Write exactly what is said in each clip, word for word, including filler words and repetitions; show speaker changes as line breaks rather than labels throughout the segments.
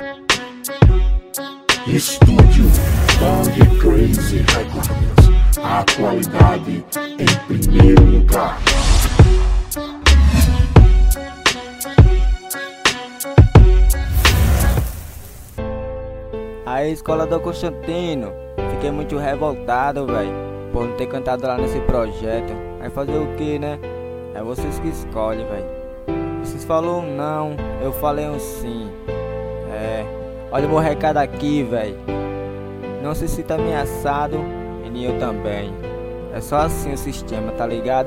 Estúdio Bang Crazy Records, a qualidade em primeiro lugar.
Aí, escola do Constantino, fiquei muito revoltado, velho, por não ter cantado lá nesse projeto. Aí fazer o que, né? É vocês que escolhem, velho. Vocês falaram um não, eu falei um sim. É, olha o meu recado aqui, velho. Não se sinta ameaçado e nem eu também. É só assim o sistema, tá ligado?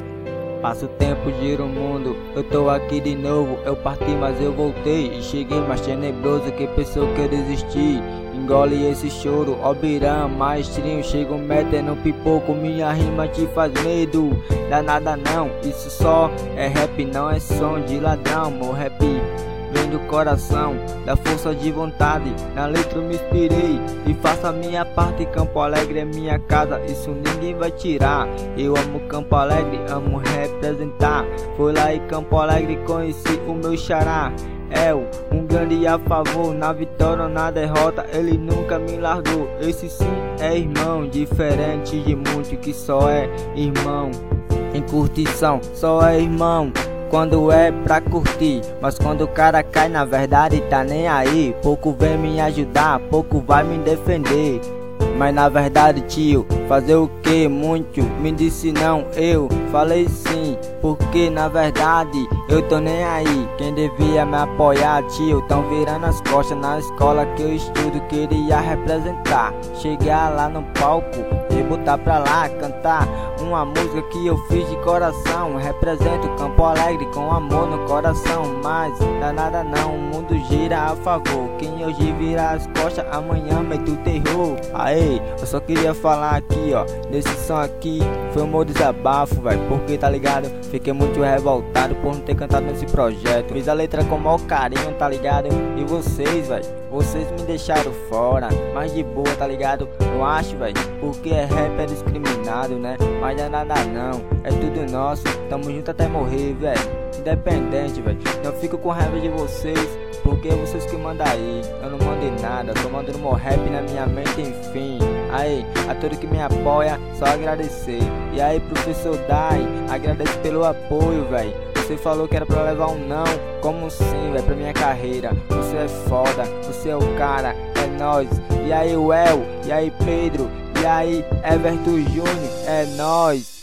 Passa o tempo, gira o mundo, eu tô aqui de novo. Eu parti, mas eu voltei e cheguei mais tenebroso que pensou que eu desisti. Engole esse choro, ó Biram, maestrinho, chego metendo pipoco. Minha rima te faz medo, dá nada não. Isso só é rap, não é som de ladrão. Meu rap vem do coração, da força de vontade. Na letra eu me inspirei e faço a minha parte. Campo Alegre é minha casa, isso ninguém vai tirar. Eu amo Campo Alegre, amo representar. Foi lá em Campo Alegre conheci o meu xará. É um grande a favor, na vitória ou na derrota, ele nunca me largou. Esse sim é irmão, diferente de muito que só é irmão. Em curtição, só é irmão quando é pra curtir, mas quando o cara cai na verdade tá nem aí. Pouco vem me ajudar, pouco vai me defender. Mas na verdade, tio, fazer o que? Muito me disse não, eu falei sim, porque na verdade eu tô nem aí. Quem devia me apoiar, tio, tão virando as costas. Na escola que eu estudo queria representar, chegar lá no palco e botar pra lá, cantar uma música que eu fiz de coração. Represento Campo Alegre com amor no coração, mas dá nada não, o mundo gira a favor. Quem hoje vira as costas, amanhã mete o terror. Aê, eu só queria falar aqui, ó, nesse som aqui foi o meu desabafo, velho, porque tá ligado, fiquei muito revoltado por não ter cantado nesse projeto. Fiz a letra com o maior carinho, tá ligado, e vocês, velho, vocês me deixaram fora, mas de boa, tá ligado, eu acho, velho, porque é rap é discriminado, né, mas não é nada não, é tudo nosso, tamo junto até morrer, velho, independente, velho, não fico com raiva de vocês, porque é vocês que mandam aí, eu não mando em nada, só mando no meu rap na minha mente, enfim. Aí, a todo que me apoia, só agradecer. E aí, professor Dai, agradeço pelo apoio, velho. Você falou que era pra levar um não, como sim, velho, pra minha carreira. Você é foda, você é o cara, é nóis. E aí, o El, e aí, Pedro, e aí, Everton Júnior, é nóis.